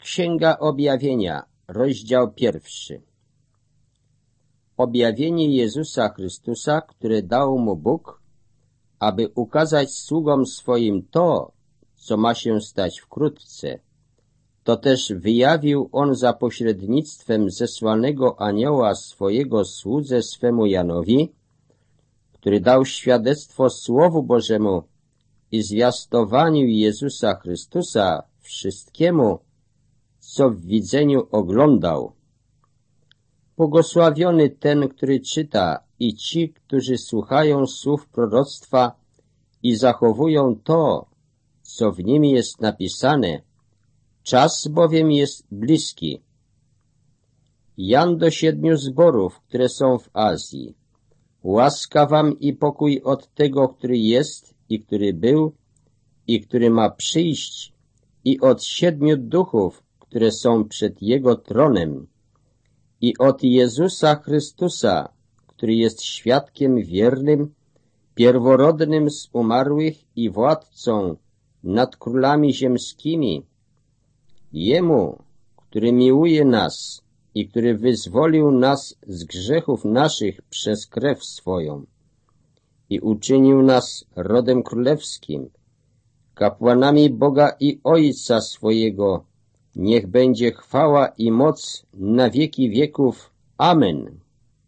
Księga Objawienia, rozdział 1. Objawienie Jezusa Chrystusa, które dał mu Bóg, aby ukazać sługom swoim to, co ma się stać wkrótce. To też wyjawił on za pośrednictwem zesłanego anioła swojego słudze swemu Janowi, który dał świadectwo Słowu Bożemu i zwiastowaniu Jezusa Chrystusa wszystkiemu, co w widzeniu oglądał. Błogosławiony ten, który czyta, i ci, którzy słuchają słów proroctwa i zachowują to, co w nim jest napisane, czas bowiem jest bliski. Jan do 7 zborów, które są w Azji. Łaska wam i pokój od tego, który jest i który był i który ma przyjść, i od 7 duchów, które są przed Jego tronem, i od Jezusa Chrystusa, który jest świadkiem wiernym, pierworodnym z umarłych i władcą nad królami ziemskimi, Jemu, który miłuje nas i który wyzwolił nas z grzechów naszych przez krew swoją i uczynił nas rodem królewskim, kapłanami Boga i Ojca swojego, niech będzie chwała i moc na wieki wieków. Amen.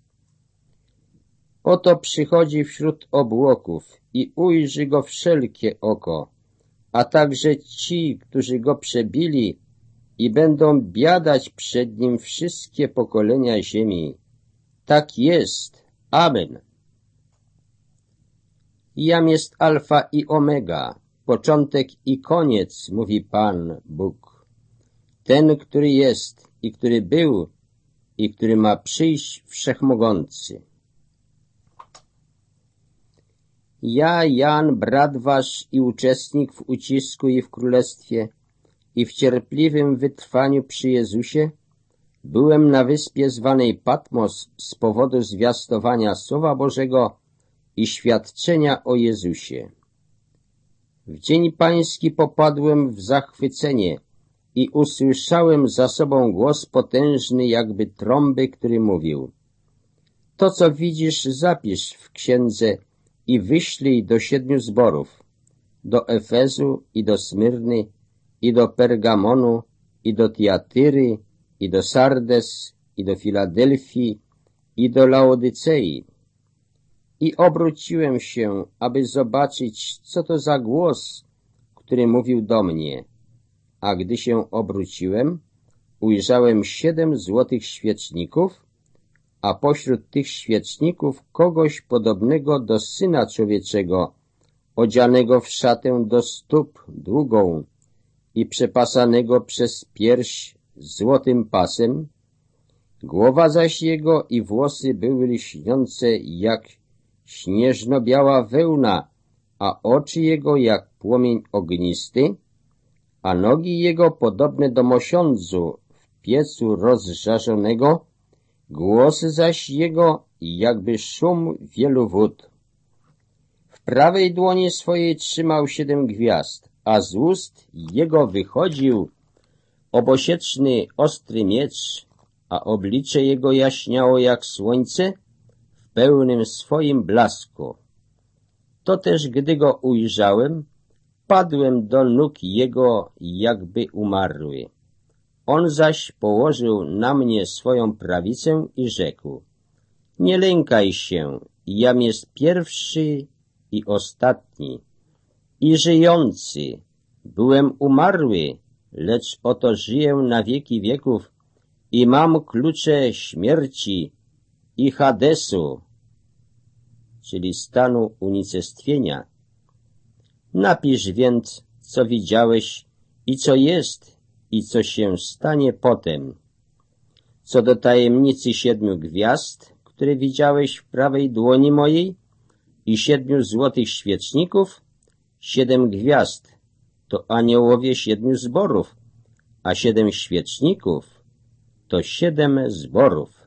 Oto przychodzi wśród obłoków i ujrzy go wszelkie oko, a także ci, którzy go przebili, i będą biadać przed nim wszystkie pokolenia ziemi. Tak jest. Amen. Jam jest alfa i omega, początek i koniec, mówi Pan Bóg. Ten, który jest i który był i który ma przyjść, Wszechmogący. Ja, Jan, brat wasz i uczestnik w ucisku i w królestwie i w cierpliwym wytrwaniu przy Jezusie, byłem na wyspie zwanej Patmos z powodu zwiastowania Słowa Bożego i świadczenia o Jezusie. W dzień pański popadłem w zachwycenie i usłyszałem za sobą głos potężny jakby trąby, który mówił: to, co widzisz, zapisz w księdze i wyślij do 7 zborów, do Efezu i do Smyrny, i do Pergamonu, i do Tiatyry, i do Sardes, i do Filadelfii, i do Laodycei. I obróciłem się, aby zobaczyć, co to za głos, który mówił do mnie. A gdy się obróciłem, ujrzałem 7 złotych świeczników, a pośród tych świeczników kogoś podobnego do Syna Człowieczego, odzianego w szatę do stóp długą i przepasanego przez pierś złotym pasem. Głowa zaś jego i włosy były lśniące jak śnieżno-biała wełna, a oczy jego jak płomień ognisty, a nogi jego podobne do mosiądzu w piecu rozżarzonego, głos zaś jego jakby szum wielu wód. W prawej dłoni swojej trzymał 7 gwiazd, a z ust jego wychodził obosieczny ostry miecz, a oblicze jego jaśniało jak słońce w pełnym swoim blasku. To też, gdy go ujrzałem, padłem do nóg jego jakby umarły. On zaś położył na mnie swoją prawicę i rzekł: nie lękaj się, jam jest pierwszy i ostatni i żyjący. Byłem umarły, lecz oto żyję na wieki wieków i mam klucze śmierci i Hadesu, czyli stanu unicestwienia. Napisz więc, co widziałeś i co jest i co się stanie potem. Co do tajemnicy 7 gwiazd, które widziałeś w prawej dłoni mojej, i 7 złotych świeczników, 7 gwiazd to aniołowie 7 zborów, a 7 świeczników to 7 zborów.